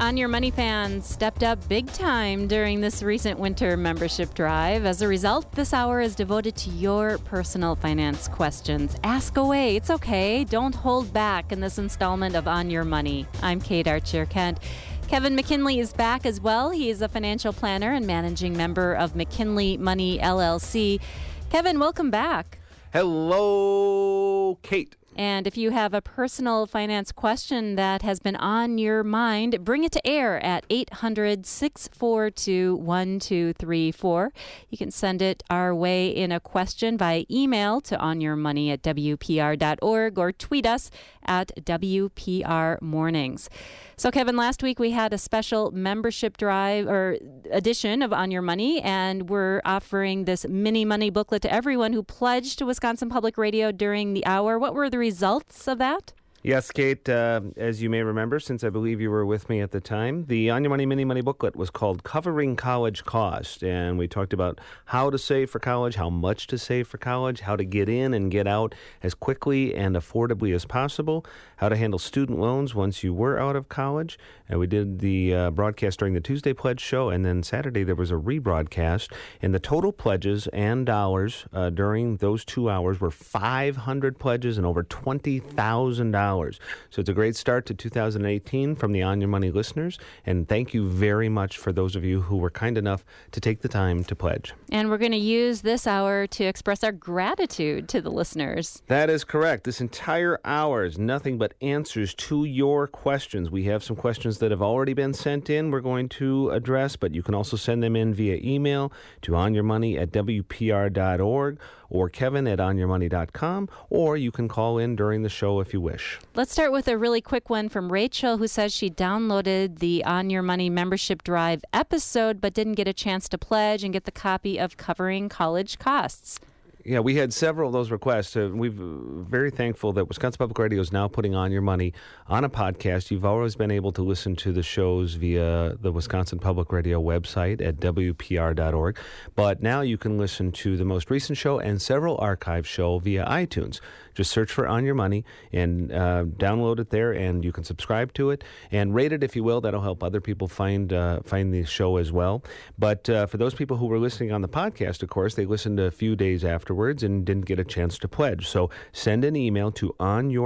On Your Money fans stepped up big time during this recent winter membership drive. As a result, this hour is devoted to your personal finance questions. Ask away. It's okay. Don't hold back in this installment of On Your Money. I'm Kate Archer-Kent. Kevin McKinley is back as well. He is a financial planner and managing member of McKinley Money, LLC. Kevin, welcome back. Hello, Kate. And if you have a personal finance question that has been on your mind, bring it to air at 800-642-1234. You can send it our way in a question via email to onyourmoney@wpr.org or tweet us at WPR Mornings. So, Kevin, last week we had a special membership drive or edition of On Your Money, and we're offering this mini money booklet to everyone who pledged to Wisconsin Public Radio during the hour. What were the results of that? Yes, Kate, as you may remember, since I believe you were with me at the time, the On Your Money Mini Money booklet was called Covering College Cost, and we talked about how to save for college, how much to save for college, how to get in and get out as quickly and affordably as possible, how to handle student loans once you were out of college. And we did the broadcast during the Tuesday Pledge show, and then Saturday there was a rebroadcast, and the total pledges and dollars during those 2 hours were 500 pledges and over $20,000. So it's a great start to 2018 from the On Your Money listeners, and thank you very much for those of you who were kind enough to take the time to pledge. And we're going to use this hour to express our gratitude to the listeners. That is correct. This entire hour is nothing but answers to your questions. We have some questions that have already been sent in we're going to address, but you can also send them in via email to onyourmoney@wpr.org or kevin@onyourmoney.com, or you can call in during the show if you wish. Let's start with a really quick one from Rachel, who says she downloaded the On Your Money Membership Drive episode but didn't get a chance to pledge and get the copy of Covering College Costs. Yeah, we had several of those requests. We're very thankful that Wisconsin Public Radio is now putting On Your Money on a podcast. You've always been able to listen to the shows via the Wisconsin Public Radio website at WPR.org, but now you can listen to the most recent show and several archive shows via iTunes. Just search for On Your Money and download it there, and you can subscribe to it and rate it if you will. That'll help other people find the show as well. But for those people who were listening on the podcast, of course, they listened a few days afterwards and didn't get a chance to pledge. So send an email to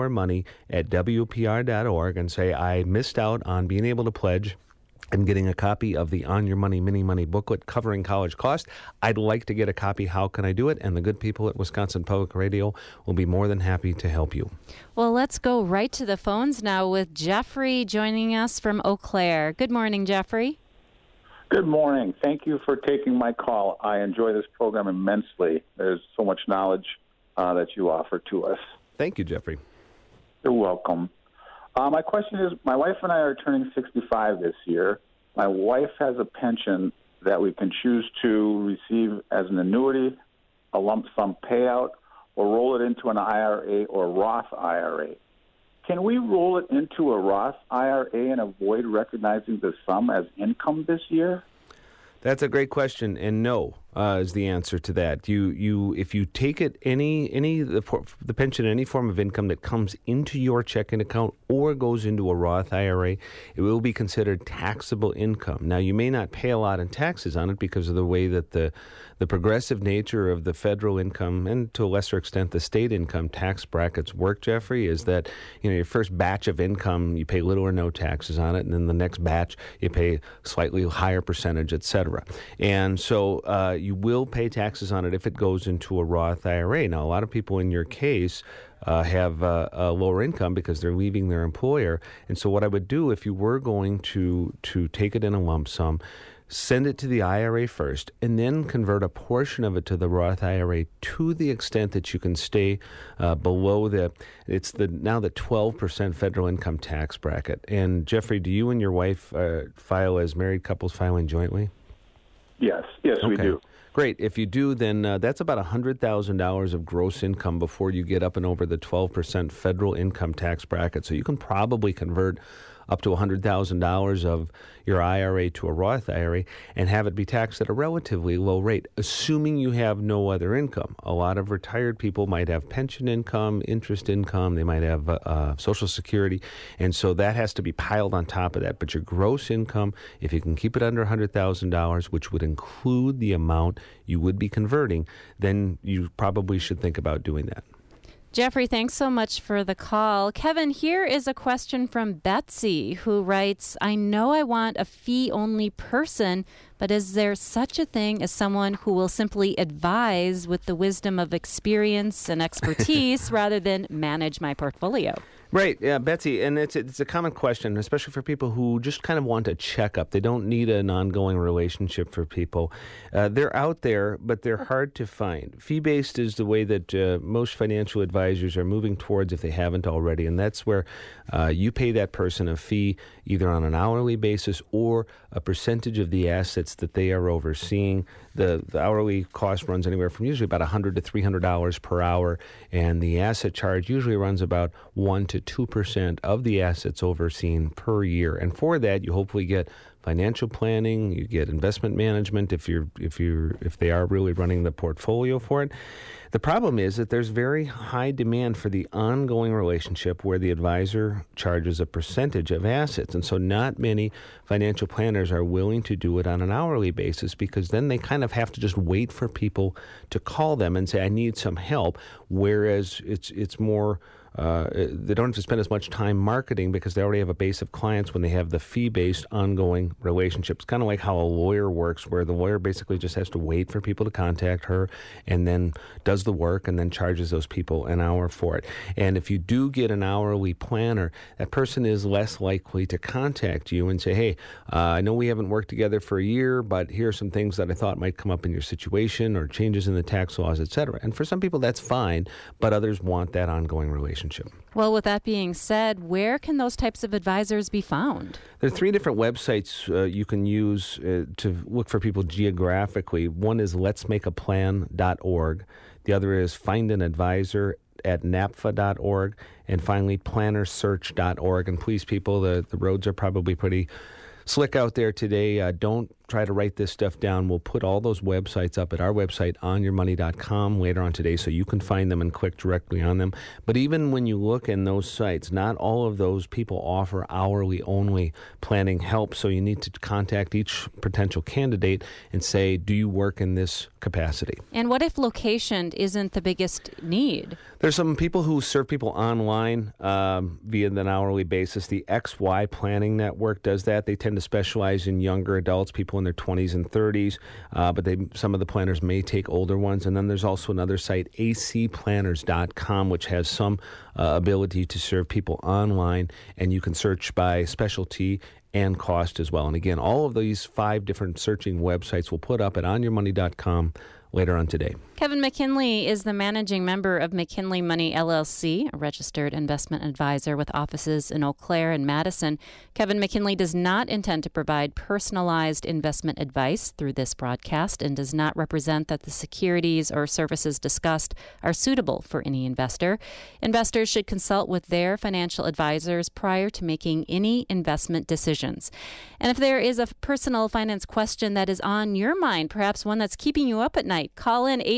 onyourmoney@wpr.org and say, I missed out on being able to pledge and getting a copy of the On Your Money Mini Money booklet covering college cost. I'd like to get a copy. How can I do it? And the good people at Wisconsin Public Radio will be more than happy to help you. Well, let's go right to the phones now with Jeffrey joining us from Eau Claire. Good morning, Jeffrey. Good morning. Thank you for taking my call. I enjoy this program immensely. There's so much knowledge that you offer to us. Thank you, Jeffrey. You're welcome. My question is, my wife and I are turning 65 this year. My wife has a pension that we can choose to receive as an annuity, a lump sum payout, or roll it into an IRA or Roth IRA. Can we roll it into a Roth IRA and avoid recognizing the sum as income this year? That's a great question, and no is the answer to that. If you take it the pension, any form of income that comes into your checking account or goes into a Roth IRA, it will be considered taxable income. Now, you may not pay a lot in taxes on it because of the way that the progressive nature of the federal income and to a lesser extent the state income tax brackets work, Jeffrey, is that your first batch of income you pay little or no taxes on it, and then the next batch you pay slightly higher percentage, etc. And so you will pay taxes on it if it goes into a Roth IRA. Now, a lot of people in your case have a lower income because they're leaving their employer. And so what I would do if you were going to take it in a lump sum, send it to the IRA first, and then convert a portion of it to the Roth IRA to the extent that you can stay below the 12% federal income tax bracket. And Jeffrey, do you and your wife file as married couples filing jointly? Yes, okay. We do. Great. If you do, then that's about $100,000 of gross income before you get up and over the 12% federal income tax bracket. So you can probably convert up to $100,000 of your IRA to a Roth IRA and have it be taxed at a relatively low rate, assuming you have no other income. A lot of retired people might have pension income, interest income, they might have Social Security, and so that has to be piled on top of that. But your gross income, if you can keep it under $100,000, which would include the amount you would be converting, then you probably should think about doing that. Jeffrey, thanks so much for the call. Kevin, here is a question from Betsy, who writes, I know I want a fee-only person, but is there such a thing as someone who will simply advise with the wisdom of experience and expertise rather than manage my portfolio? Right, yeah, Betsy, and it's a common question, especially for people who just kind of want a checkup. They don't need an ongoing relationship for people. They're out there, but they're hard to find. Fee-based is the way that most financial advisors are moving towards if they haven't already, and that's where you pay that person a fee either on an hourly basis or a percentage of the assets that they are overseeing. The hourly cost runs anywhere from usually about $100 to $300 per hour, and the asset charge usually runs about 1 to 2% of the assets overseen per year. And for that, you hopefully get financial planning, you get investment management if they are really running the portfolio for it. The problem is that there's very high demand for the ongoing relationship where the advisor charges a percentage of assets. And so not many financial planners are willing to do it on an hourly basis because then they kind of have to just wait for people to call them and say, I need some help, whereas it's more... they don't have to spend as much time marketing because they already have a base of clients when they have the fee-based ongoing relationships. Kind of like how a lawyer works, where the lawyer basically just has to wait for people to contact her and then does the work and then charges those people an hour for it. And if you do get an hourly planner, that person is less likely to contact you and say, hey, I know we haven't worked together for a year, but here are some things that I thought might come up in your situation or changes in the tax laws, et cetera. And for some people, that's fine, but others want that ongoing relationship. Well, with that being said, where can those types of advisors be found? There are 3 different websites you can use to look for people geographically. One is letsmakeaplan.org. The other is findanadvisor at napfa.org. And finally, plannersearch.org. And please, people, the roads are probably pretty slick out there today. Don't try to write this stuff down. We'll put all those websites up at our website, onyourmoney.com, later on today, so you can find them and click directly on them. But even when you look in those sites, not all of those people offer hourly only planning help, so you need to contact each potential candidate and say, do you work in this capacity? And what if location isn't the biggest need? There's some people who serve people online via an hourly basis. The XY Planning Network does that. They tend to specialize in younger adults, people in their 20s and 30s, but some of the planners may take older ones. And then there's also another site, acplanners.com, which has some ability to serve people online, and you can search by specialty and cost as well. And again, all of these 5 different searching websites we'll put up at onyourmoney.com later on today. Kevin McKinley is the managing member of McKinley Money LLC, a registered investment advisor with offices in Eau Claire and Madison. Kevin McKinley does not intend to provide personalized investment advice through this broadcast and does not represent that the securities or services discussed are suitable for any investor. Investors should consult with their financial advisors prior to making any investment decisions. And if there is a personal finance question that is on your mind, perhaps one that's keeping you up at night, call in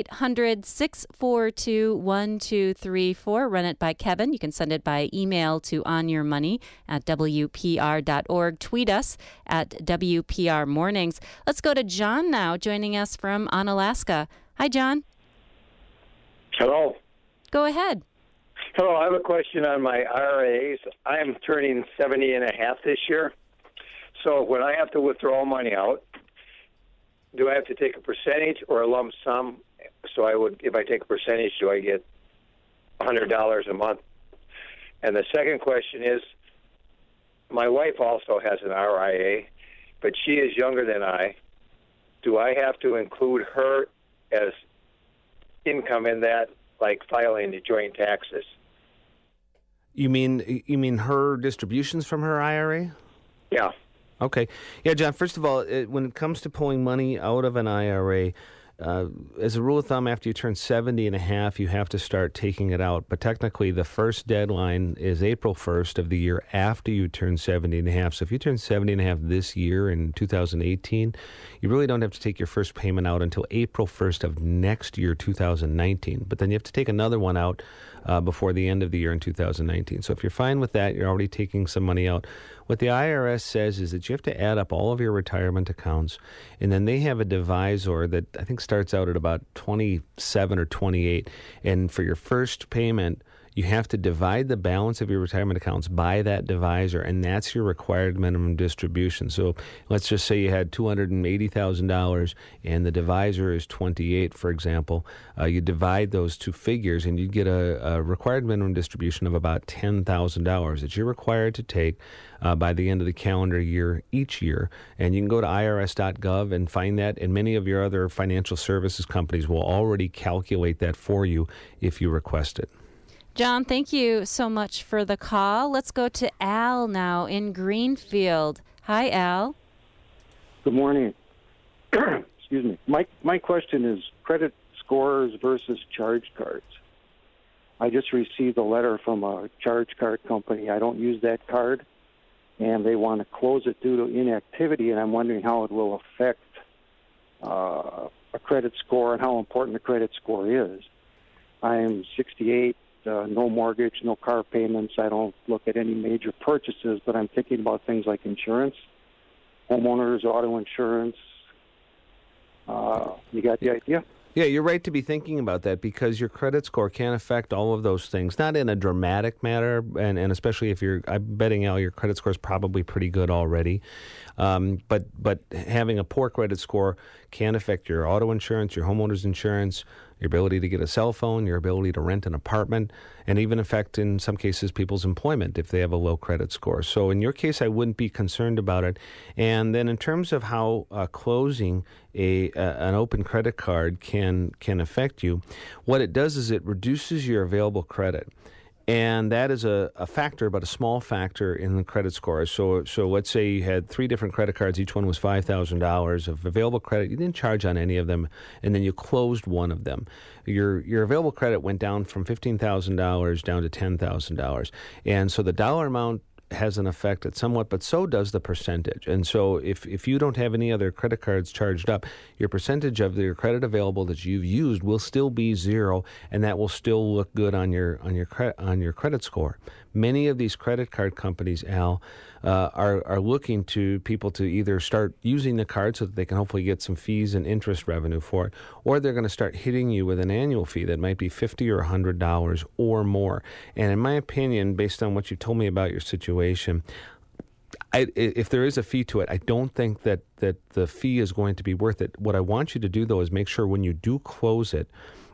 800-642-1234. Run it by Kevin. You can send it by email to onyourmoney@wpr.org. Tweet us at WPR Mornings. Let's go to John now, joining us from Onalaska. Hi, John. Hello. Go ahead. Hello. I have a question on my IRAs. I am turning 70 and a half this year. So when I have to withdraw money out, do I have to take a percentage or a lump sum? So if I take a percentage, do I get $100 a month? And the second question is, my wife also has an RIA, but she is younger than I. Do I have to include her as income in that, like filing the joint taxes? You mean her distributions from her IRA? Yeah. Okay. Yeah, John, first of all, when it comes to pulling money out of an IRA, as a rule of thumb, after you turn 70 and a half, you have to start taking it out. But technically, the first deadline is April 1st of the year after you turn 70 and a half. So if you turn 70 and a half this year in 2018, you really don't have to take your first payment out until April 1st of next year, 2019. But then you have to take another one out before the end of the year in 2019. So if you're fine with that, you're already taking some money out. What the IRS says is that you have to add up all of your retirement accounts, and then they have a divisor that I think starts out at about 27 or 28. And for your first payment, you have to divide the balance of your retirement accounts by that divisor, and that's your required minimum distribution. So let's just say you had $280,000 and the divisor is 28, for example. You divide those two figures and you get a required minimum distribution of about $10,000 that you're required to take by the end of the calendar year each year. And you can go to irs.gov and find that, and many of your other financial services companies will already calculate that for you if you request it. John, thank you so much for the call. Let's go to Al now in Greenfield. Hi, Al. Good morning. Excuse me. My question is credit scores versus charge cards. I just received a letter from a charge card company. I don't use that card, and they want to close it due to inactivity, and I'm wondering how it will affect a credit score and how important the credit score is. I am 68. No mortgage, no car payments. I don't look at any major purchases, but I'm thinking about things like insurance, homeowners, auto insurance. You got the idea? Yeah, you're right to be thinking about that because your credit score can affect all of those things, not in a dramatic manner, and especially if I'm betting, Al, your credit score is probably pretty good already. But having a poor credit score can affect your auto insurance, your homeowner's insurance, your ability to get a cell phone, your ability to rent an apartment, and even affect, in some cases, people's employment if they have a low credit score. So in your case, I wouldn't be concerned about it. And then in terms of how closing an open credit card can affect you, what it does is it reduces your available credit. And that is a factor, but a small factor in the credit score. So let's say you had 3 different credit cards. Each one was $5,000 of available credit. You didn't charge on any of them, and then you closed one of them. Your available credit went down from $15,000 down to $10,000. And so the dollar amount has an effect somewhat, but so does the percentage. And so if you don't have any other credit cards charged up, your percentage of your credit available that you've used will still be 0, and that will still look good on your credit score. Many of these credit card companies, Al, are looking to people to either start using the card so that they can hopefully get some fees and interest revenue for it, or they're going to start hitting you with an annual fee that might be $50 or $100 or more. And in my opinion, based on what you told me about your situation, if there is a fee to it, I don't think that the fee is going to be worth it. What I want you to do, though, is make sure when you do close it,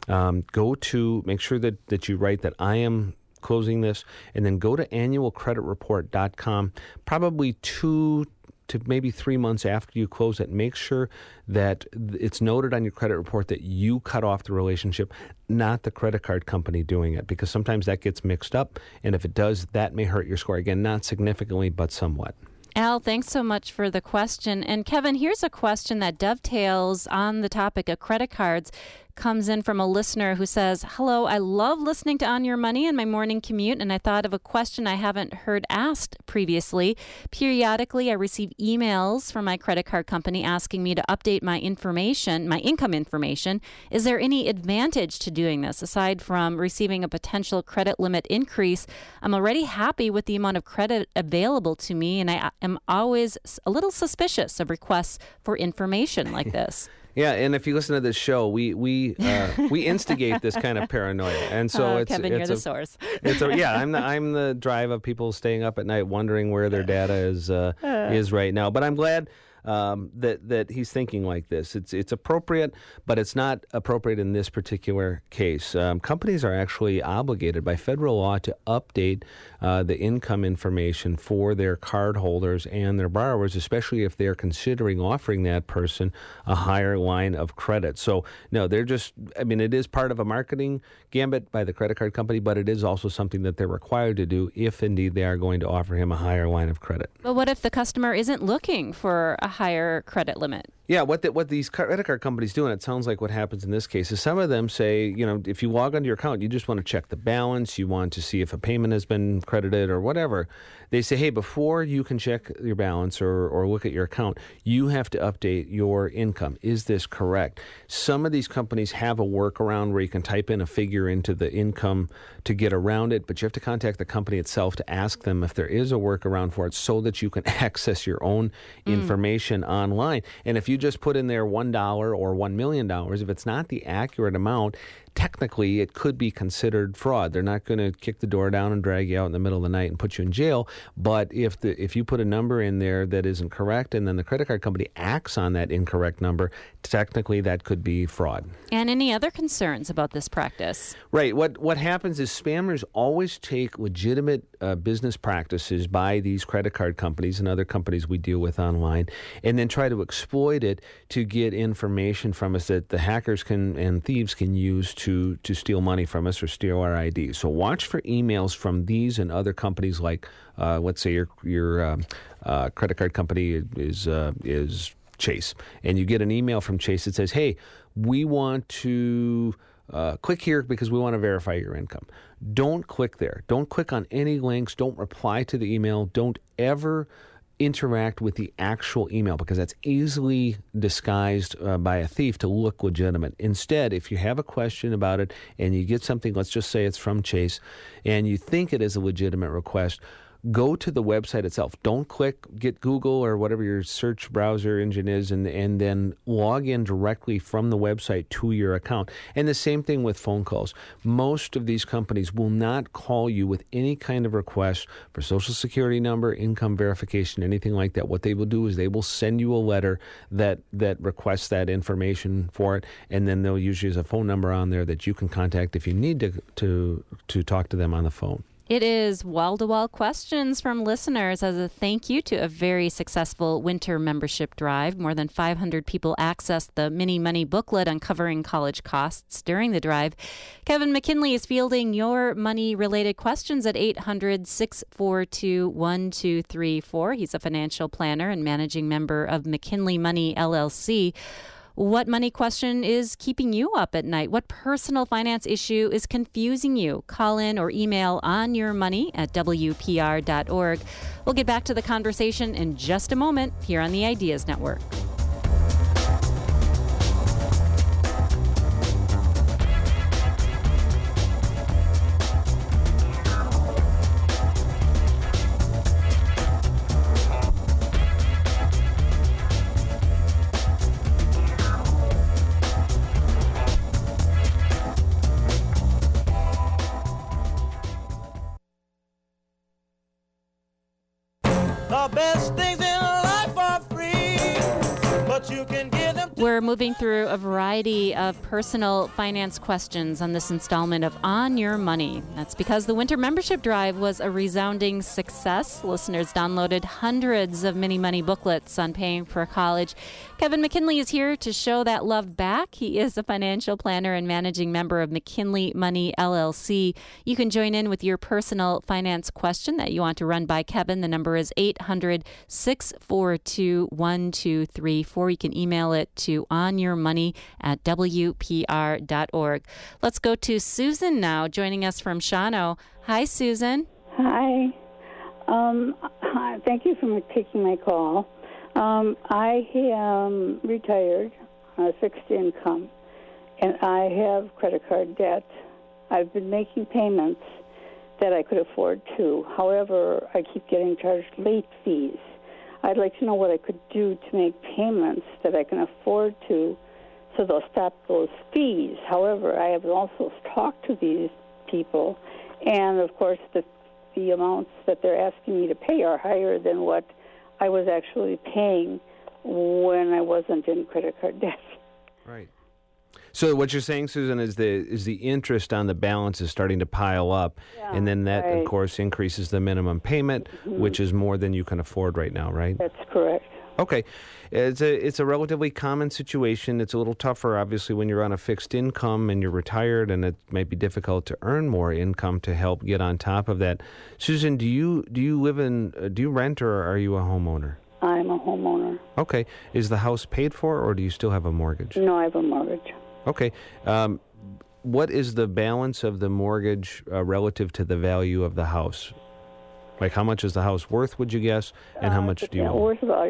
make sure that you write that I am closing this, and then go to annualcreditreport.com probably 2 to maybe 3 months after you close it. Make sure that it's noted on your credit report that you cut off the relationship, not the credit card company doing it, because sometimes that gets mixed up, and if it does, that may hurt your score. Again, not significantly, but somewhat. Al, thanks so much for the question. And Kevin, here's a question that dovetails on the topic of credit cards. Comes in from a listener who says, "Hello, I love listening to On Your Money in my morning commute, and I thought of a question I haven't heard asked previously. Periodically, I receive emails from my credit card company asking me to update my income information. Is there any advantage to doing this aside from receiving a potential credit limit increase? I'm already happy with the amount of credit available to me, and I am always a little suspicious of requests for information like this." Yeah, and if you listen to this show, we instigate this kind of paranoia, and so Kevin, you're the source. I'm the drive of people staying up at night wondering where their data is right now. But I'm glad that he's thinking like this. It's appropriate, but it's not appropriate in this particular case. Companies are actually obligated by federal law to update the income information for their card holders and their borrowers, especially if they're considering offering that person a higher line of credit. So, no, it is part of a marketing gambit by the credit card company, but it is also something that they're required to do if indeed they are going to offer him a higher line of credit. But what if the customer isn't looking for a higher credit limit? Yeah, what these credit card companies do, and it sounds like what happens in this case, is some of them say, if you log onto your account, you just want to check the balance, you want to see if a payment has been credited or whatever. They say, hey, before you can check your balance or look at your account, you have to update your income. Is this correct? Some of these companies have a workaround where you can type in a figure into the income to get around it, but you have to contact the company itself to ask them if there is a workaround for it so that you can access your own information online. And if you just put in there $1 or $1 million, if it's not the accurate amount, technically it could be considered fraud. They're not going to kick the door down and drag you out in the middle of the night and put you in jail. But if you put a number in there that isn't correct and then the credit card company acts on that incorrect number, technically that could be fraud. And any other concerns about this practice? Right. What happens is spammers always take legitimate business practices by these credit card companies and other companies we deal with online and then try to exploit it to get information from us that the hackers and thieves can use to steal money from us or steal our ID. So watch for emails from these and other companies like, let's say your credit card company is Chase, and you get an email from Chase that says, hey, we want to click here because we want to verify your income. Don't click there. Don't click on any links. Don't reply to the email. Don't ever interact with the actual email because that's easily disguised by a thief to look legitimate. Instead, if you have a question about it and you get something, let's just say it's from Chase, and you think it is a legitimate request, go to the website itself. Don't get Google or whatever your search browser engine is and then log in directly from the website to your account. And the same thing with phone calls. Most of these companies will not call you with any kind of request for Social Security number, income verification, anything like that. What they will do is they will send you a letter that requests that information for it, and then they'll usually use a phone number on there that you can contact if you need to talk to them on the phone. It is wall-to-wall questions from listeners as a thank you to a very successful winter membership drive. More than 500 people accessed the Mini Money booklet uncovering college costs during the drive. Kevin McKinley is fielding your money-related questions at 800-642-1234. He's a financial planner and managing member of McKinley Money, LLC. What money question is keeping you up at night? What personal finance issue is confusing you? Call in or email onyourmoney@wpr.org. We'll get back to the conversation in just a moment here on the Ideas Network. The best things in life are free, but you can get them. We're moving through a variety of personal finance questions on this installment of On Your Money. That's because the winter membership drive was a resounding success. Listeners downloaded hundreds of Mini Money booklets on paying for college. Kevin McKinley is here to show that love back. He is a financial planner and managing member of McKinley Money, LLC. You can join in with your personal finance question that you want to run by Kevin. The number is 800-642-1234. You can email it to onyourmoney@wpr.org. Let's go to Susan now, joining us from Shawano. Hi, Susan. Hi. Hi. Thank you for taking my call. I am retired on a fixed income, and I have credit card debt. I've been making payments that I could afford to. However, I keep getting charged late fees. I'd like to know what I could do to make payments that I can afford to so they'll stop those fees. However, I have also talked to these people, and, of course, the amounts that they're asking me to pay are higher than what I was actually paying when I wasn't in credit card debt. Right. So what you're saying, Susan, is the interest on the balance is starting to pile up, and then that, of course, increases the minimum payment, which is more than you can afford right now, right? That's correct. Okay. It's a relatively common situation. It's a little tougher, obviously, when you're on a fixed income and you're retired, and it might be difficult to earn more income to help get on top of that. Susan, do you rent or are you a homeowner? I'm I'm a homeowner. Okay. Is the house paid for, or do you still have a mortgage? No, I have a mortgage. Okay. What is the balance of the mortgage relative to the value of the house? Like, how much is the house worth, would you guess, and how much do you owe? Worth about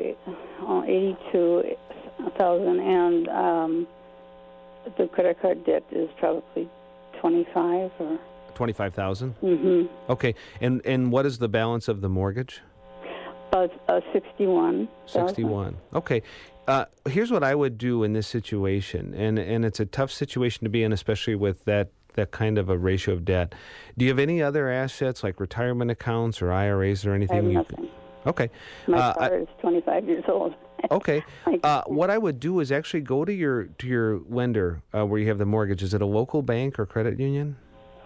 $82,000, and the credit card debt is probably $25,000 or $25,000. Mm-hmm. Okay, and what is the balance of the mortgage? $61,000. 61. Okay. Here's what I would do in this situation, and it's a tough situation to be in, especially with that kind of a ratio of debt. Do you have any other assets like retirement accounts or IRAs or anything? I have nothing. Okay. My car is 25 years old. Okay. What I would do is actually go to your lender where you have the mortgage. Is it a local bank or credit union?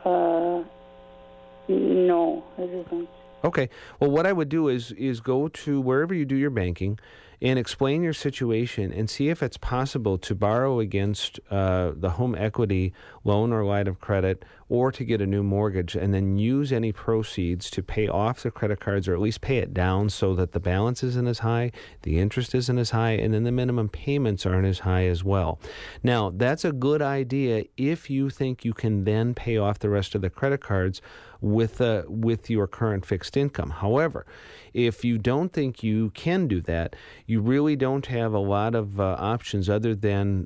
No, it isn't. Okay. Well, what I would do is go to wherever you do your banking and explain your situation and see if it's possible to borrow against the home equity loan or line of credit, or to get a new mortgage, and then use any proceeds to pay off the credit cards, or at least pay it down so that the balance isn't as high, the interest isn't as high, and then the minimum payments aren't as high as well. Now, that's a good idea if you think you can then pay off the rest of the credit cards with your current fixed income. However, if you don't think you can do that, you really don't have a lot of options other than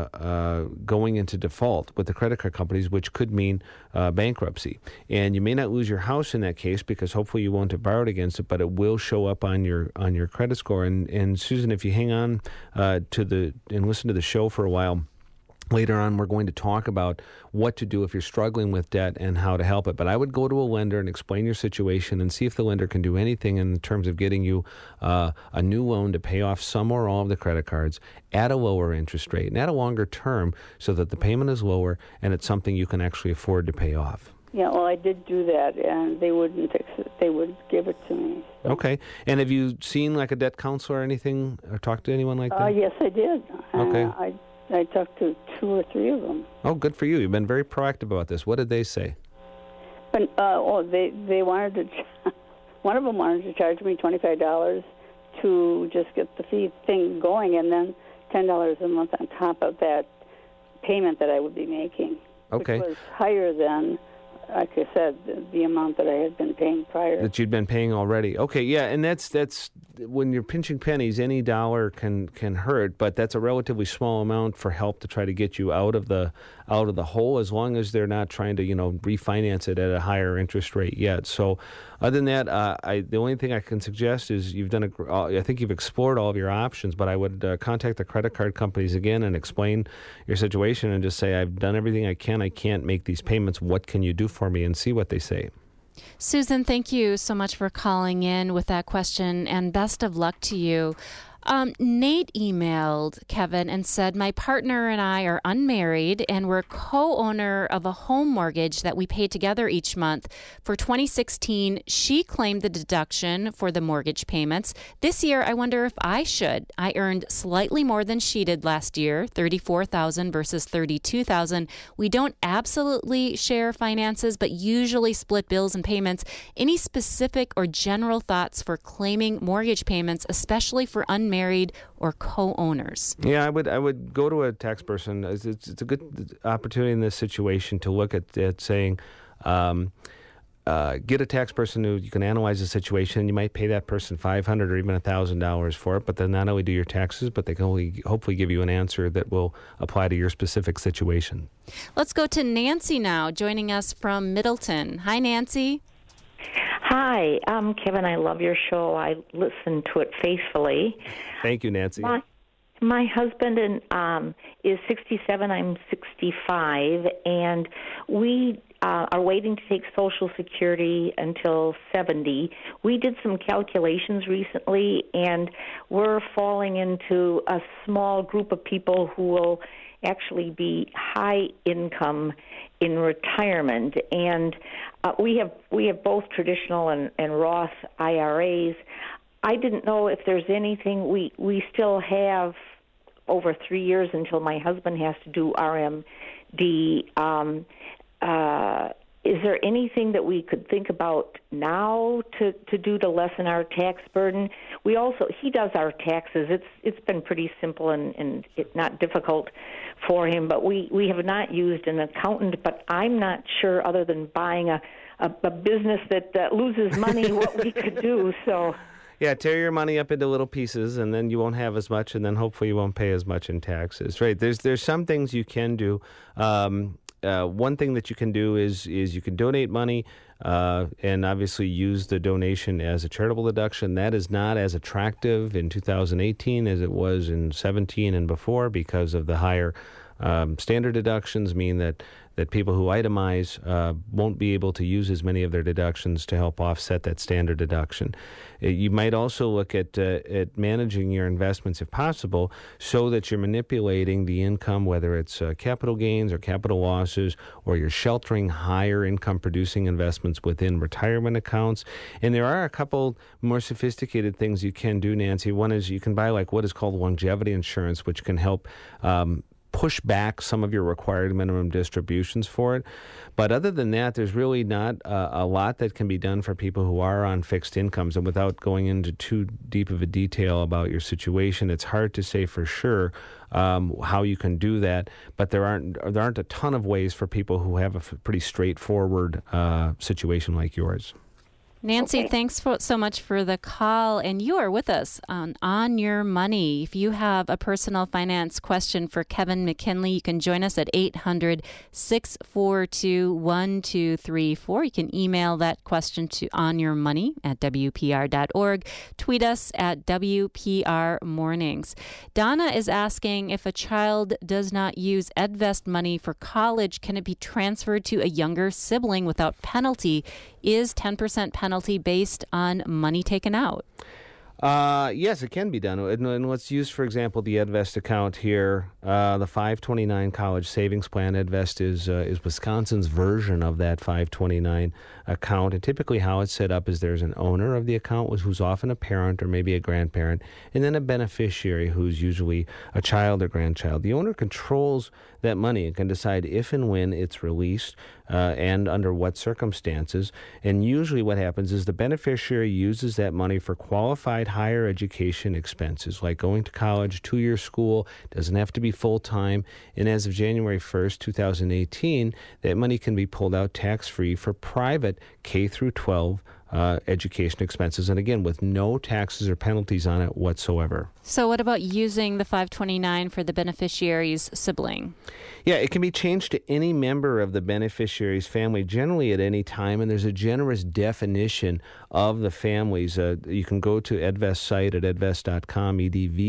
going into default with the credit card companies, which could mean bankruptcy. And you may not lose your house in that case, because hopefully you won't have borrowed against it, but it will show up on your credit score. And Susan, if you hang on and listen to the show for a while, later on, we're going to talk about what to do if you're struggling with debt and how to help it. But I would go to a lender and explain your situation and see if the lender can do anything in terms of getting you a new loan to pay off some or all of the credit cards at a lower interest rate and at a longer term, so that the payment is lower and it's something you can actually afford to pay off. Yeah, well, I did do that, and they wouldn't fix it. They would give it to me. So. Okay. And have you seen like a debt counselor or anything, or talked to anyone like that? Yes, I did. Okay. I talked to 2 or 3 of them. Oh, good for you. You've been very proactive about this. What did they say? But, they wanted to. One of them wanted to charge me $25 to just get the fee thing going, and then $10 a month on top of that payment that I would be making, okay, which was higher than, like I said, the amount that I had been paying prior. That you'd been paying already. Okay, yeah, and that's when you're pinching pennies, any dollar can hurt, but that's a relatively small amount for help to try to get you out of the hole, as long as they're not trying to refinance it at a higher interest rate yet. So, other than that, the only thing I can suggest is I think you've explored all of your options, but I would contact the credit card companies again and explain your situation and just say, I've done everything I can. I can't make these payments. What can you do for me? And see what they say. Susan, thank you so much for calling in with that question, and best of luck to you. Nate emailed Kevin and said, my partner and I are unmarried and we're co-owner of a home mortgage that we pay together each month. For 2016, she claimed the deduction for the mortgage payments. This year, I wonder if I should. I earned slightly more than she did last year, $34,000 versus $32,000. We don't absolutely share finances, but usually split bills and payments. Any specific or general thoughts for claiming mortgage payments, especially for unmarried or co-owners? Yeah, I would go to a tax person. It's a good opportunity in this situation to look at saying, get a tax person who you can analyze the situation. You might pay that person $500 or even $1,000 for it, but then not only do your taxes, but they can hopefully give you an answer that will apply to your specific situation. Let's go to Nancy now, joining us from Middleton. Hi, Nancy. Hi, Kevin. I love your show. I listen to it faithfully. Thank you, Nancy. My husband is 67. I'm 65, and we are waiting to take Social Security until 70. We did some calculations recently, and we're falling into a small group of people who will actually be high income in retirement, and we have both traditional and Roth IRAs. I didn't know if there's anything. We still have over 3 years until my husband has to do RMD. is there anything that we could think about now to do to lessen our tax burden? He does our taxes. It's been pretty simple and it's not difficult for him, but we have not used an accountant, but I'm not sure, other than buying a business that loses money, what we could do. So yeah, tear your money up into little pieces, and then you won't have as much, and then hopefully you won't pay as much in taxes. Right? There's some things you can do. One thing that you can do is you can donate money and obviously use the donation as a charitable deduction. That is not as attractive in 2018 as it was in 17 and before, because of the higher standard deductions mean that people who itemize won't be able to use as many of their deductions to help offset that standard deduction. You might also look at managing your investments, if possible, so that you're manipulating the income, whether it's capital gains or capital losses, or you're sheltering higher income producing investments within retirement accounts. And there are a couple more sophisticated things you can do, Nancy. One is you can buy what is called longevity insurance, which can help push back some of your required minimum distributions for it. But other than that, there's really not a lot that can be done for people who are on fixed incomes. And without going into too deep of a detail about your situation, it's hard to say for sure how you can do that. But there aren't a ton of ways for people who have a pretty straightforward situation like yours. Nancy, Okay. thanks so much for the call. And you are with us on Your Money. If you have a personal finance question for Kevin McKinley, you can join us at 800-642-1234. You can email that question to onyourmoney@wpr.org. Tweet us at WPR Mornings. Donna is asking, if a child does not use EdVest money for college, can it be transferred to a younger sibling without penalty? Is 10% penalty based on money taken out? Yes, it can be done. And let's use, for example, the EdVest account here. The 529 College Savings Plan. EdVest is Wisconsin's version of that 529 account. And typically how it's set up is there's an owner of the account who's often a parent or maybe a grandparent, and then a beneficiary who's usually a child or grandchild. The owner controls that money and can decide if and when it's released and under what circumstances. And usually what happens is the beneficiary uses that money for qualified higher education expenses, like going to college, 2-year school, doesn't have to be full-time. And as of January 1st, 2018, that money can be pulled out tax-free for private K through 12 education expenses, and again, with no taxes or penalties on it whatsoever. So what about using the 529 for the beneficiary's sibling? Yeah, it can be changed to any member of the beneficiary's family, generally at any time, and there's a generous definition of the families. You can go to EdVest's site at edvest.com,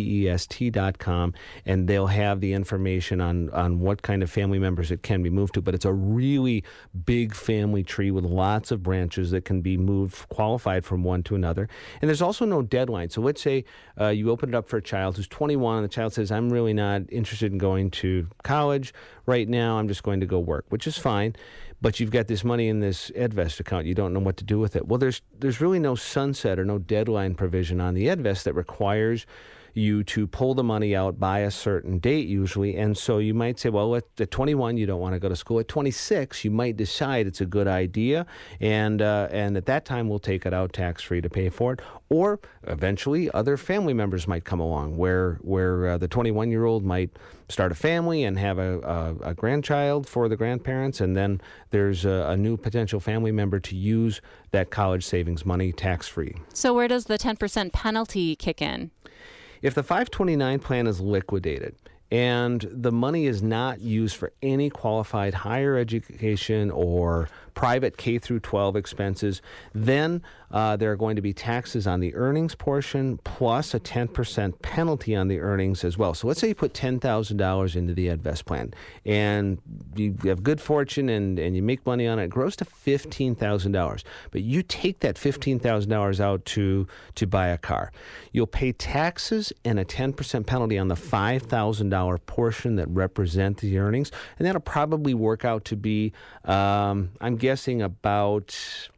edvest.com, and they'll have the information on what kind of family members it can be moved to. But it's a really big family tree with lots of branches that can be moved, qualified from one to another. And there's also no deadline. So let's say you open it up for a child who's 21, and the child says, I'm really not interested in going to college right now, I'm just going to go work, which is fine. But you've got this money in this EdVest account. You don't know what to do with it. Well, there's really no sunset or no deadline provision on the EdVest that requires you to pull the money out by a certain date usually. And so you might say, well, at 21, you don't want to go to school. At 26, you might decide it's a good idea. And at that time, we'll take it out tax-free to pay for it. Or eventually, other family members might come along where the 21-year-old might start a family and have a grandchild for the grandparents. And then there's a new potential family member to use that college savings money tax-free. So where does the 10% penalty kick in? If the 529 plan is liquidated and the money is not used for any qualified higher education or private K through 12 expenses, then there are going to be taxes on the earnings portion plus a 10% penalty on the earnings as well. So let's say you put $10,000 into the EdVest plan and you have good fortune and you make money on it. It grows to $15,000. But you take that $15,000 out to buy a car. You'll pay taxes and a 10% penalty on the $5,000 portion that represent the earnings. And that'll probably work out to be, I'm guessing, about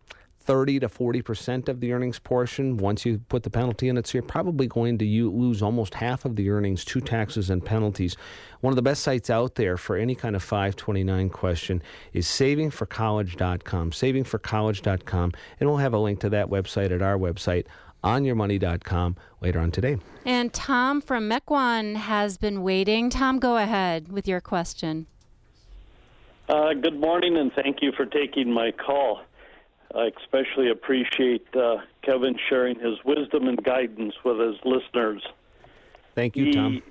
30 to 40% of the earnings portion once you put the penalty in it. So you're probably going to lose almost half of the earnings to taxes and penalties. One of the best sites out there for any kind of 529 question is savingforcollege.com, savingforcollege.com, and we'll have a link to that website at our website, onyourmoney.com, later on today. And Tom from Mequon has been waiting. Tom, go ahead with your question. Good morning, and thank you for taking my call. I especially appreciate Kevin sharing his wisdom and guidance with his listeners. Thank you, Tom.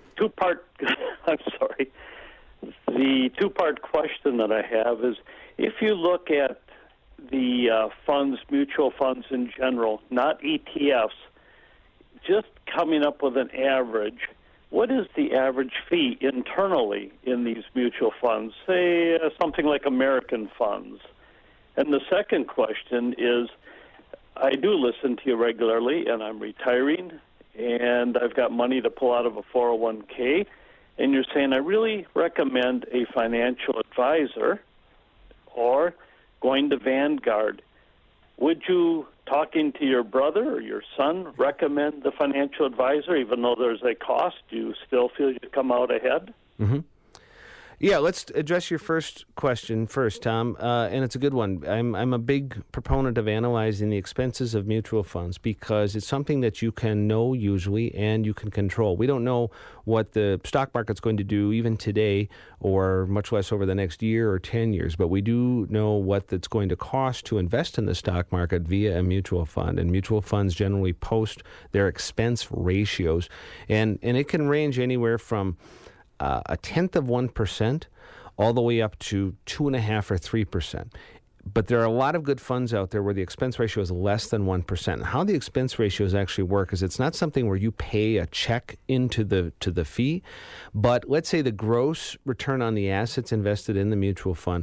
The two-part question that I have is, if you look at the funds, mutual funds in general, not ETFs, just coming up with an average, what is the average fee internally in these mutual funds, say something like American funds? And the second question is, I do listen to you regularly, and I'm retiring, and I've got money to pull out of a 401k, and you're saying I really recommend a financial advisor or going to Vanguard. Would you, talking to your brother or your son, recommend the financial advisor, even though there's a cost? Do you still feel you come out ahead? Mm-hmm. Yeah, let's address your first question first, Tom, and it's a good one. I'm a big proponent of analyzing the expenses of mutual funds because it's something that you can know usually and you can control. We don't know what the stock market's going to do even today or much less over the next year or 10 years, but we do know what it's going to cost to invest in the stock market via a mutual fund, and mutual funds generally post their expense ratios, and it can range anywhere from a tenth of 1% all the way up to 2.5% or 3%. But there are a lot of good funds out there where the expense ratio is less than 1%. How the expense ratios actually work is it's not something where you pay a check into the fee, but let's say the gross return on the assets invested in the mutual fund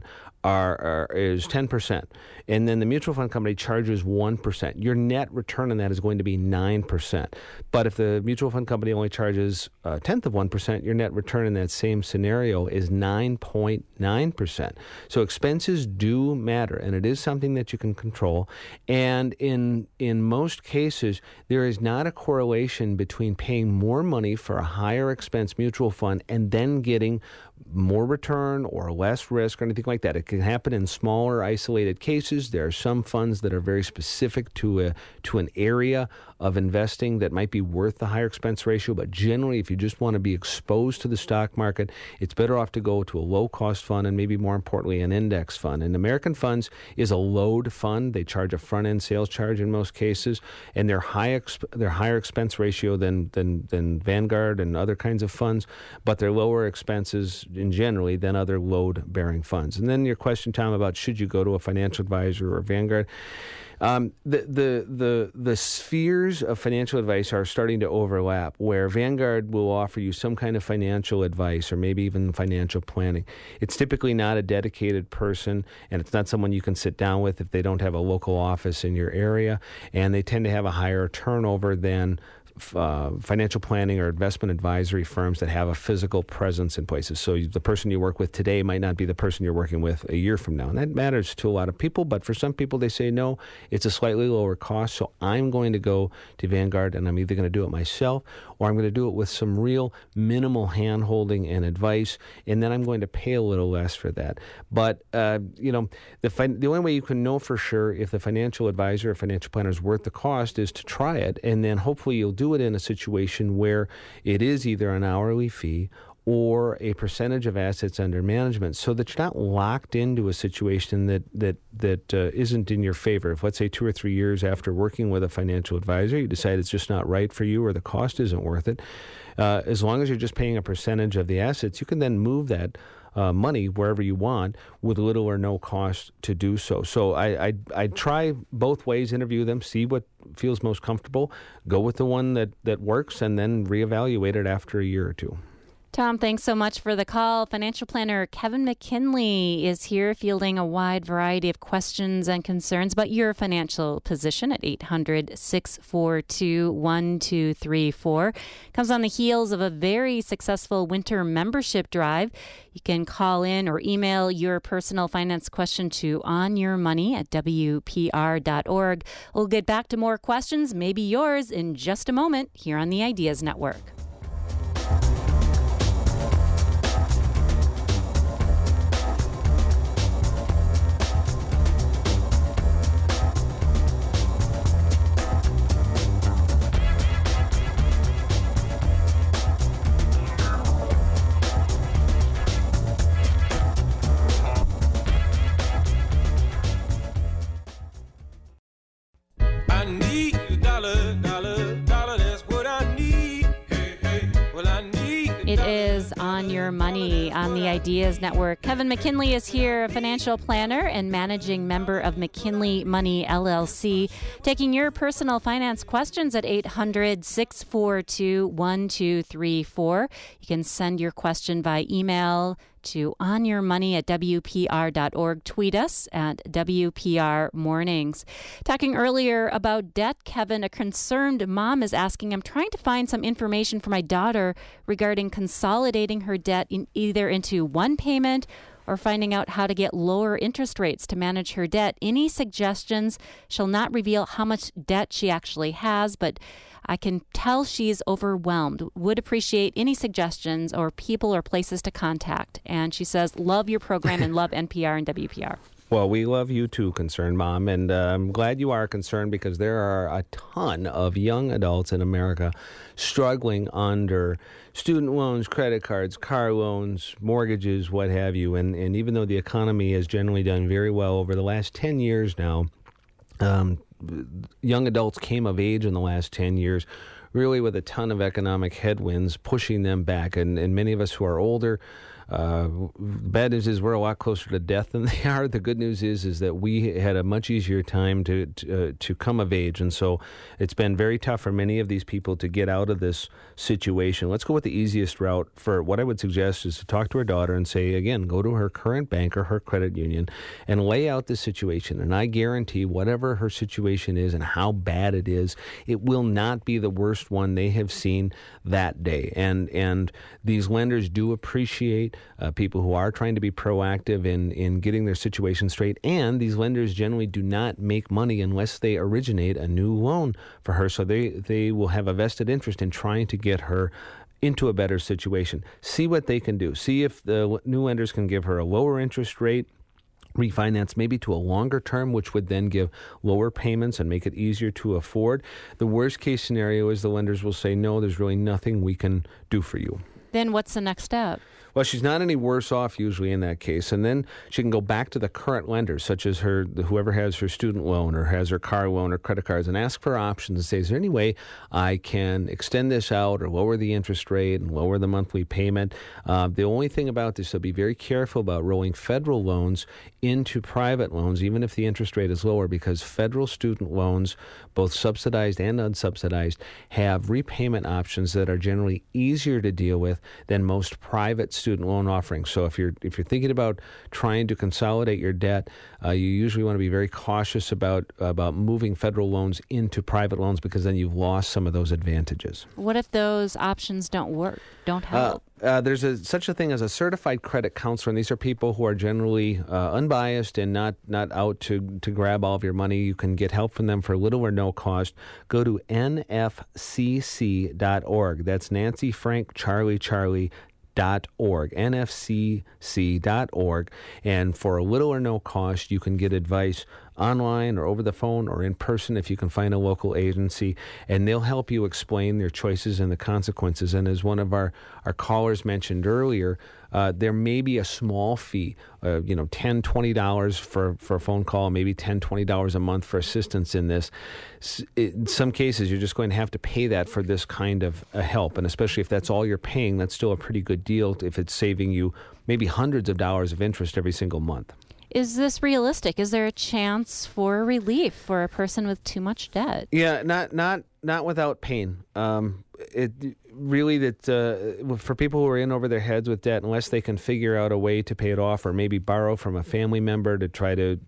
is 10%, and then the mutual fund company charges 1%. Your net return on that is going to be 9%. But if the mutual fund company only charges a tenth of 1%, your net return in that same scenario is 9.9%. So expenses do matter, and it is something that you can control. And in most cases, there is not a correlation between paying more money for a higher expense mutual fund and then getting more return or less risk or anything like that. It can happen in smaller, isolated cases. There are some funds that are very specific to an area of investing that might be worth the higher expense ratio, but generally, if you just want to be exposed to the stock market, it's better off to go to a low-cost fund and maybe more importantly, an index fund. And American Funds is a load fund. They charge a front-end sales charge in most cases, and they're higher expense ratio than Vanguard and other kinds of funds, but they're lower expenses in generally than other load-bearing funds. And then your question, Tom, about should you go to a financial advisor or Vanguard? The spheres of financial advice are starting to overlap, where Vanguard will offer you some kind of financial advice or maybe even financial planning. It's typically not a dedicated person, and it's not someone you can sit down with if they don't have a local office in your area, and they tend to have a higher turnover than financial planning or investment advisory firms that have a physical presence in places. So the person you work with today might not be the person you're working with a year from now. And that matters to a lot of people, but for some people they say, no, it's a slightly lower cost, so I'm going to go to Vanguard and I'm either going to do it myself or I'm going to do it with some real minimal hand-holding and advice, and then I'm going to pay a little less for that. But, the only way you can know for sure if the financial advisor or financial planner is worth the cost is to try it, and then hopefully you'll do it in a situation where it is either an hourly fee or a percentage of assets under management, so that you're not locked into a situation that isn't in your favor. If, let's say, 2 or 3 years after working with a financial advisor, you decide it's just not right for you or the cost isn't worth it, as long as you're just paying a percentage of the assets, you can then move that money wherever you want with little or no cost to do so. So I try both ways, interview them, see what feels most comfortable, go with the one that works, and then reevaluate it after a year or two. Tom, thanks so much for the call. Financial planner Kevin McKinley is here fielding a wide variety of questions and concerns about your financial position at 800-642-1234. Comes on the heels of a very successful winter membership drive. You can call in or email your personal finance question to onyourmoney@wpr.org. We'll get back to more questions, maybe yours, in just a moment here on the Ideas Network. Money on the Ideas Network. Kevin McKinley is here, a financial planner and managing member of McKinley Money LLC, taking your personal finance questions at 800-642-1234. You can send your question by email to onyourmoney@wpr.org. Tweet us at WPR Mornings. Talking earlier about debt, Kevin, a concerned mom is asking, I'm trying to find some information for my daughter regarding consolidating her debt either into one payment or finding out how to get lower interest rates to manage her debt. Any suggestions? She'll not reveal how much debt she actually has, but I can tell she's overwhelmed. Would appreciate any suggestions or people or places to contact. And she says, love your program and love NPR and WPR. Well, we love you too, concerned mom, and I'm glad you are concerned because there are a ton of young adults in America struggling under student loans, credit cards, car loans, mortgages, what have you. And even though the economy has generally done very well over the last 10 years now, young adults came of age in the last 10 years really with a ton of economic headwinds pushing them back. And many of us who are older, bad news is we're a lot closer to death than they are. The good news is that we had a much easier time to come of age. And so it's been very tough for many of these people to get out of this situation. Let's go with the easiest route. For what I would suggest is to talk to her daughter and say, again, go to her current bank or her credit union and lay out the situation. And I guarantee whatever her situation is and how bad it is, it will not be the worst one they have seen that day. And these lenders do appreciate people who are trying to be proactive in getting their situation straight. And these lenders generally do not make money unless they originate a new loan for her. So they will have a vested interest in trying to get her into a better situation. See what they can do. See if the new lenders can give her a lower interest rate, refinance maybe to a longer term, which would then give lower payments and make it easier to afford. The worst case scenario is the lenders will say, no, there's really nothing we can do for you. Then what's the next step? Well, she's not any worse off usually in that case. And then she can go back to the current lenders, such as whoever has her student loan or has her car loan or credit cards, and ask for options and say, is there any way I can extend this out or lower the interest rate and lower the monthly payment? The only thing about this, they'll be very careful about rolling federal loans into private loans, even if the interest rate is lower, because federal student loans, both subsidized and unsubsidized, have repayment options that are generally easier to deal with than most private student loan offerings. So if you're thinking about trying to consolidate your debt, you usually want to be very cautious about moving federal loans into private loans, because then you've lost some of those advantages. What if those options don't work, don't help? There's such a thing as a certified credit counselor, and these are people who are generally unbiased and not out to grab all of your money. You can get help from them for little or no cost. Go to nfcc.org. That's Nancy Frank Charlie .org, nfcc.org, and for a little or no cost, you can get advice online or over the phone or in person if you can find a local agency, and they'll help you explain their choices and the consequences. And as one of our callers mentioned earlier, there may be a small fee, $10, $20 for a phone call, maybe $10, $20 a month for assistance in this. In some cases, you're just going to have to pay that for this kind of help, and especially if that's all you're paying, that's still a pretty good deal if it's saving you maybe hundreds of dollars of interest every single month. is this realistic? Is there a chance for relief for a person with too much debt? Yeah, not without pain. It really that for people who are in over their heads with debt, unless they can figure out a way to pay it off, or maybe borrow from a family member to try to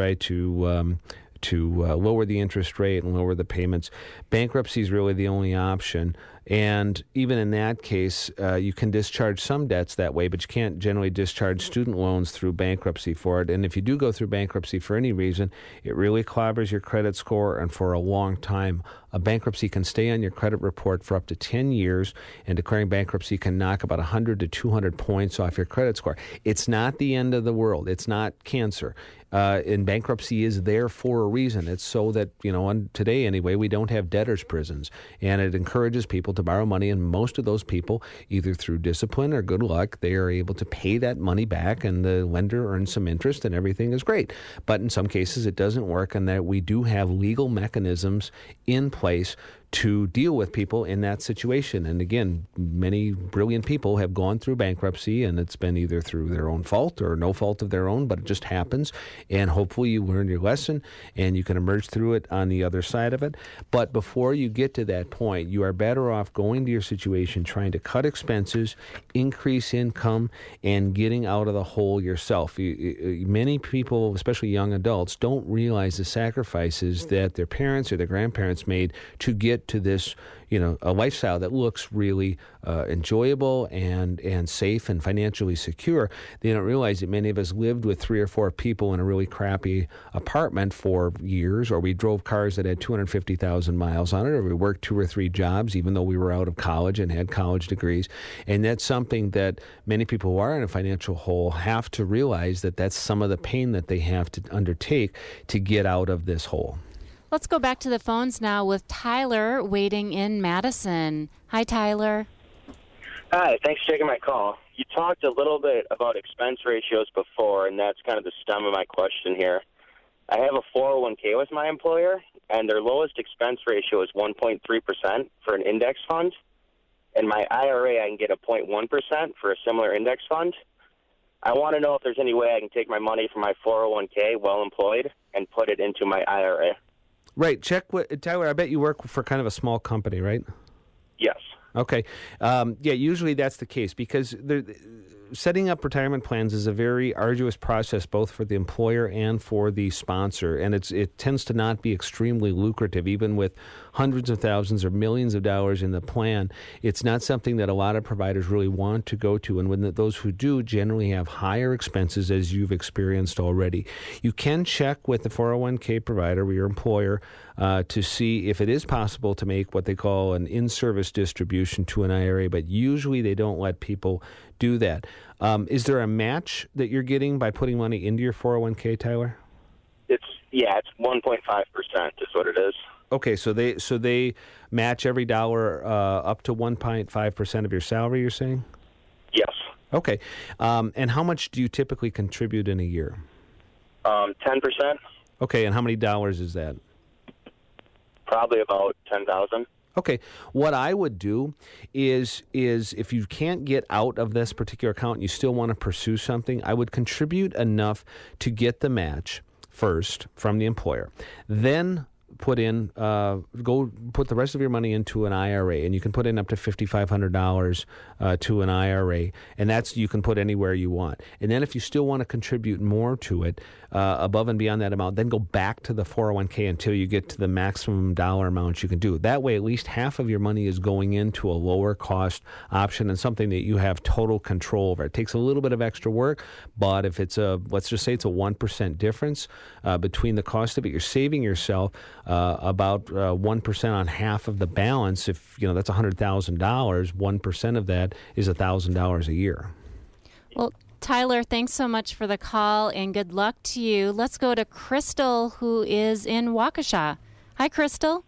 lower the interest rate and lower the payments, bankruptcy is really the only option. And even in that case, you can discharge some debts that way, but you can't generally discharge student loans through bankruptcy for it. And if you do go through bankruptcy for any reason, it really clobbers your credit score, and for a long time. A bankruptcy can stay on your credit report for up to 10 years, and declaring bankruptcy can knock about 100 to 200 points off your credit score. It's not the end of the world. It's not cancer. And bankruptcy is there for a reason. It's so that, today anyway, we don't have debtors' prisons. And it encourages people to borrow money, and most of those people, either through discipline or good luck, they are able to pay that money back, and the lender earns some interest, and everything is great. But in some cases, it doesn't work, and that we do have legal mechanisms in place to deal with people in that situation. And again, many brilliant people have gone through bankruptcy, and it's been either through their own fault or no fault of their own, but it just happens. And hopefully you learn your lesson and you can emerge through it on the other side of it. But before you get to that point, you are better off going to your situation, trying to cut expenses, increase income, and getting out of the hole yourself. Many people, especially young adults, don't realize the sacrifices that their parents or their grandparents made to get to this, a lifestyle that looks really enjoyable and safe and financially secure. They don't realize that many of us lived with 3 or 4 people in a really crappy apartment for years, or we drove cars that had 250,000 miles on it, or we worked 2 or 3 jobs even though we were out of college and had college degrees. And that's something that many people who are in a financial hole have to realize, that that's some of the pain that they have to undertake to get out of this hole. Let's go back to the phones now with Tyler waiting in Madison. Hi, Tyler. Hi, thanks for taking my call. You talked a little bit about expense ratios before, and that's kind of the stem of my question here. I have a 401k with my employer, and their lowest expense ratio is 1.3% for an index fund. In my IRA, I can get a 0.1% for a similar index fund. I want to know if there's any way I can take my money from my 401k, well employed, and put it into my IRA. Right. Check what, Tyler, I bet you work for kind of a small company, right? Yes. Okay. Usually that's the case, because setting up retirement plans is a very arduous process, both for the employer and for the sponsor, and it tends to not be extremely lucrative, even with hundreds of thousands or millions of dollars in the plan. It's not something that a lot of providers really want to go to, and when those who do generally have higher expenses, as you've experienced already. You can check with the 401k provider or your employer to see if it is possible to make what they call an in-service distribution to an IRA, but usually they don't let people do that. Is there a match that you're getting by putting money into your 401k, Tyler? It's 1.5% is what it is. Okay, so they match every dollar up to 1.5% of your salary, you're saying? Yes. Okay. And how much do you typically contribute in a year? 10%. Okay, and how many dollars is that? Probably about 10,000. Okay. What I would do is if you can't get out of this particular account and you still want to pursue something, I would contribute enough to get the match first from the employer. Then put the rest of your money into an IRA, and you can put in up to $5,500 to an IRA, and that's you can put anywhere you want. And then if you still want to contribute more to it, above and beyond that amount, then go back to the 401k until you get to the maximum dollar amount you can do. That way, at least half of your money is going into a lower cost option and something that you have total control over. It takes a little bit of extra work, but if it's let's just say it's a 1% difference between the cost of it, you're saving yourself about 1% on half of the balance. If that's $100,000, 1% of that is $1,000 a year. Well, Tyler, thanks so much for the call, and good luck to you. Let's go to Crystal, who is in Waukesha. Hi, Crystal.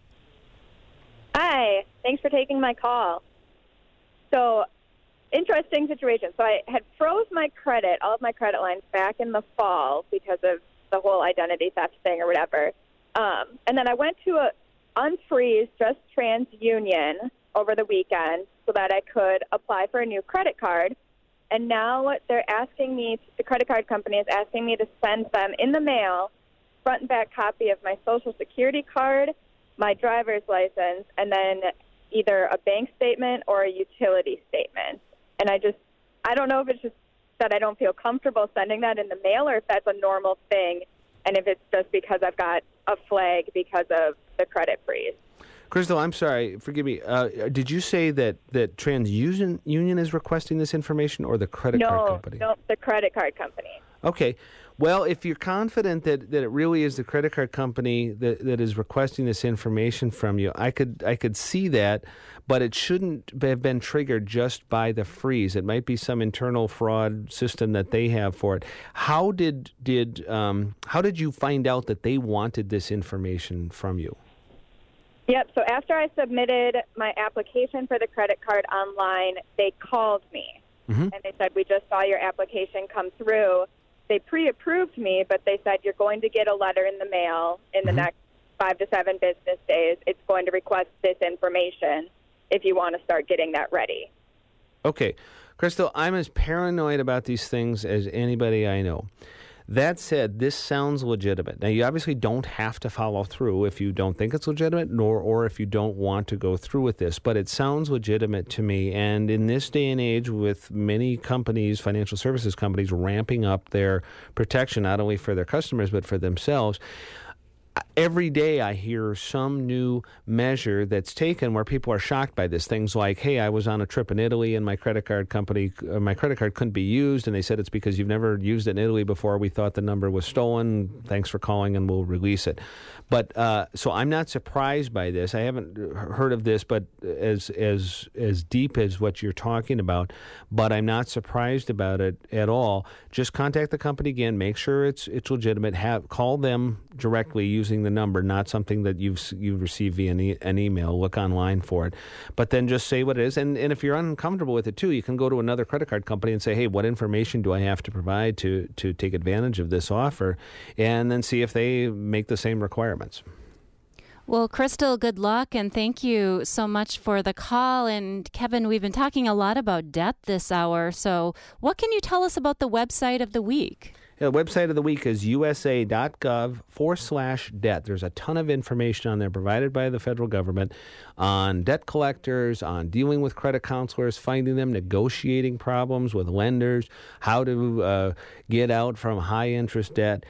Hi. Thanks for taking my call. So, interesting situation. So I had froze all of my credit lines back in the fall because of the whole identity theft thing or whatever. And then I went to unfreeze just TransUnion over the weekend so that I could apply for a new credit card. And now they're asking me, the credit card company is asking me to send them in the mail front and back copy of my Social Security card, my driver's license, and then either a bank statement or a utility statement. And I don't know if it's just that I don't feel comfortable sending that in the mail or if that's a normal thing, and if it's just because I've got a flag because of the credit freeze. Crystal, I'm sorry. Forgive me. Did you say that TransUnion is requesting this information, or the credit card company? No, the credit card company. Okay. Well, if you're confident that it really is the credit card company that is requesting this information from you, I could see that, but it shouldn't have been triggered just by the freeze. It might be some internal fraud system that they have for it. How did you find out that they wanted this information from you? Yep. So after I submitted my application for the credit card online, they called me, and they said, "We just saw your application come through." They pre-approved me, but they said, "You're going to get a letter in the mail in the next 5 to 7 business days. It's going to request this information if you want to start getting that ready." Okay. Crystal, I'm as paranoid about these things as anybody I know. That said, this sounds legitimate. Now, you obviously don't have to follow through if you don't think it's legitimate, or if you don't want to go through with this, but it sounds legitimate to me. And in this day and age, with many companies, financial services companies, ramping up their protection, not only for their customers, but for themselves, every day I hear some new measure that's taken where people are shocked by this. Things like, hey, I was on a trip in Italy and my credit card couldn't be used, and they said it's because you've never used it in Italy before. We thought the number was stolen. Thanks for calling, and we'll release it. But so I'm not surprised by this. I haven't heard of this, but as deep as what you're talking about. But I'm not surprised about it at all. Just contact the company again. Make sure it's legitimate. Call them directly using the number, not something that you've received via an email. Look online for it, but then just say what it is. And if you're uncomfortable with it too, you can go to another credit card company and say, hey, what information do I have to provide to take advantage of this offer, and then see if they make the same requirements. Well, Crystal, good luck, and thank you so much for the call. And Kevin, we've been talking a lot about debt this hour, so what can you tell us about the website of the week? The website of the week is usa.gov/debt. There's a ton of information on there provided by the federal government on debt collectors, on dealing with credit counselors, finding them, negotiating problems with lenders, how to get out from high-interest debt,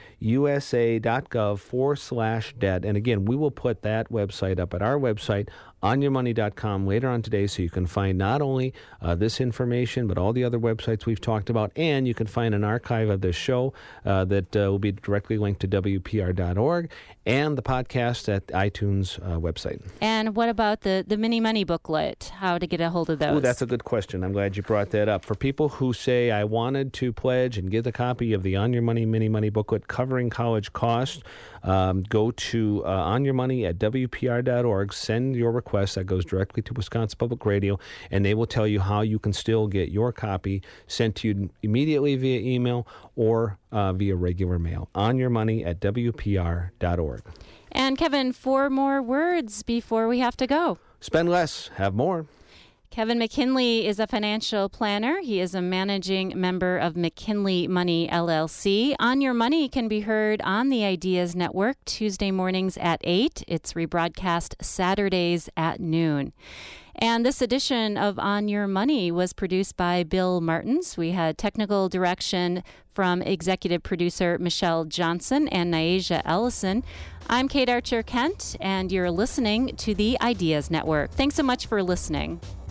usa.gov/debt. And again, we will put that website up at our website, onyourmoney.com, later on today, so you can find not only this information, but all the other websites we've talked about, and you can find an archive of this show that will be directly linked to WPR.org and the podcast at iTunes website. And what about the Mini Money booklet? How to get a hold of those? Oh, that's a good question. I'm glad you brought that up. For people who say, I wanted to pledge and get a copy of the On Your Money Mini Money booklet covering college costs, go to onyourmoney@WPR.org, send your request. That goes directly to Wisconsin Public Radio, and they will tell you how you can still get your copy sent to you immediately via email or via regular mail. onyourmoney@WPR.org. And Kevin, 4 more words before we have to go. Spend less, have more. Kevin McKinley is a financial planner. He is a managing member of McKinley Money, LLC. On Your Money can be heard on the Ideas Network Tuesday mornings at 8. It's rebroadcast Saturdays at noon. And this edition of On Your Money was produced by Bill Martins. We had technical direction from executive producer Michelle Johnson and Naisha Ellison. I'm Kate Archer-Kent, and you're listening to the Ideas Network. Thanks so much for listening.